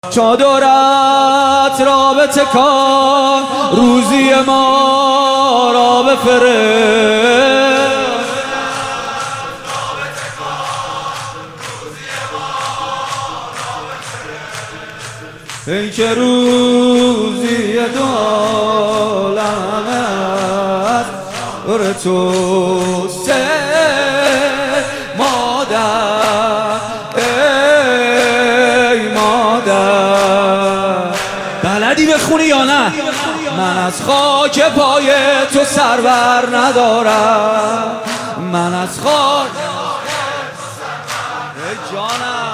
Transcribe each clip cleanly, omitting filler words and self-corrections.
چادرت را بتکان، روزی ما را بفرست. ای که روزی دو عالمت بر توست مادر، ای مادر. بلدی بخونی یا نه؟ من از خاک پای تو سر بر ندارم، من از خاک ای جانم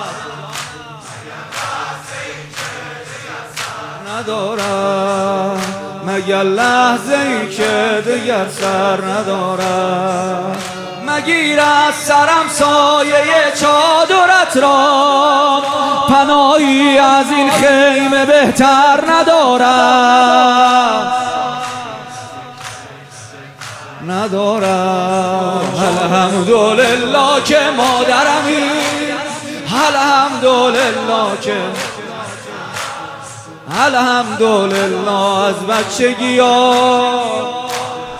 ندارم، مگر لحظه ای که دیگر سر ندارم. مگیر از سرم سایه چادرت را، پناهی از این خیمه بهتر ندارم، الحمدلله که مادرمی، الحمدلله که الحمدلله از بچگی ها.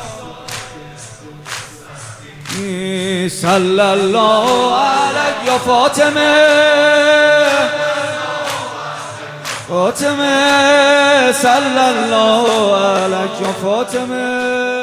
صلی الله علیک یا فاطمه، فاطمه صلی الله علیک یا فاطمه.